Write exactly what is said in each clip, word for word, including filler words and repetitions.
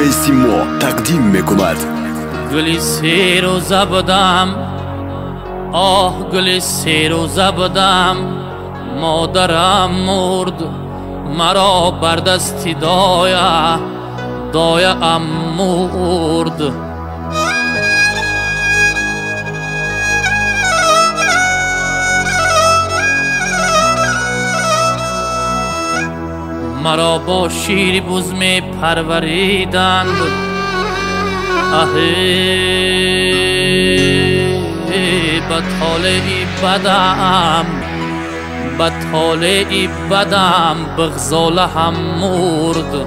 سیما تقدیم میکند. گلی سیر و زبدم، آه گلی سیر و زبدم، مادرم مرد مرا بر دستی دایه دایه ام مرد. مرا با شیر بزم پروریدند، اهی بطالعی بدم بطالعی بدم بغزاله هم مرد.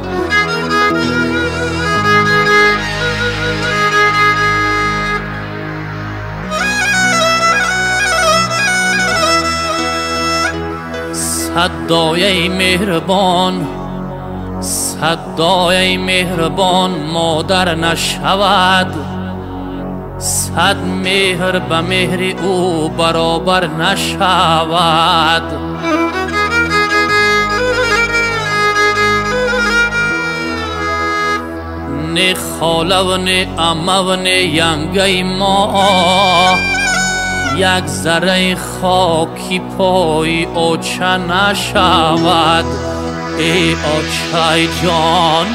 صد دایه مهربان، صد دایه مهربان مادر نشود، صد مهر به مهر او برابر نشود. نه خاله و نه عمه و نه ینگه ما، یک ذره خاکی پای اوچه نشود ای اوچه جان.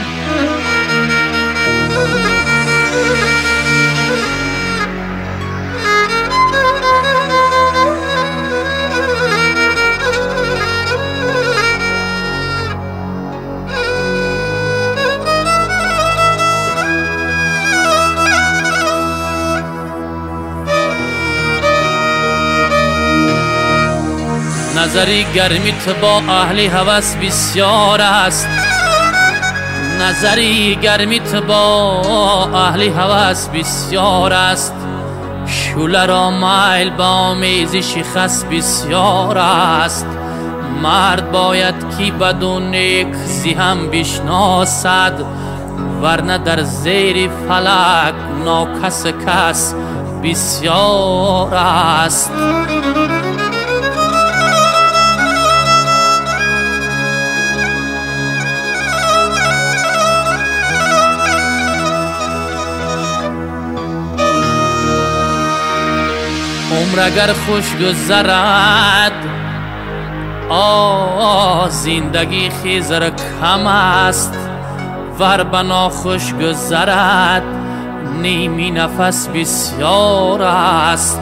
نظری گرمیت با اهل هوس بسیار است، نظری گرمیت با اهل هوس بسیار است. شوله را میل با آمیزش خس بسیار است. مرد باید که بدون نیک زی هم بشناسد، ورنه در زیر فلک ناکس کس بسیار است. عمر اگر خوش گذرد، آه زندگی خیزر کم است، ور بنا خوش گذرد نیمی نفس بسیار است.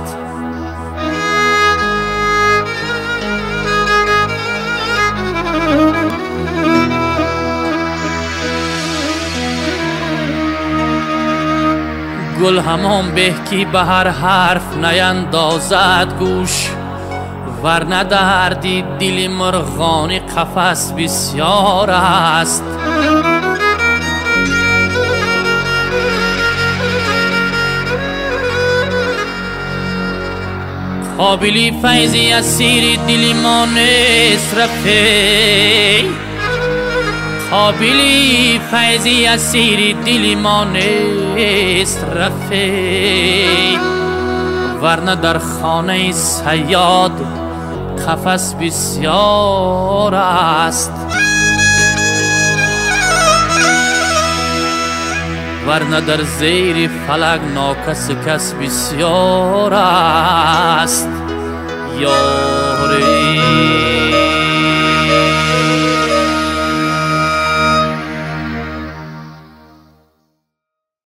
گل همان به کی به هر حرف نیندازد گوش، ورنه دردی دل مرغان قفس بسیار است. قابلی فیضی اسیر دل ما نیست رفیق، قابلی فیضی اسیر دل ما نیست رفیق، ورنه در خانه صیاد قفس بسیار است. ورنه در زیر فلک ناکس کس بسیار است. یا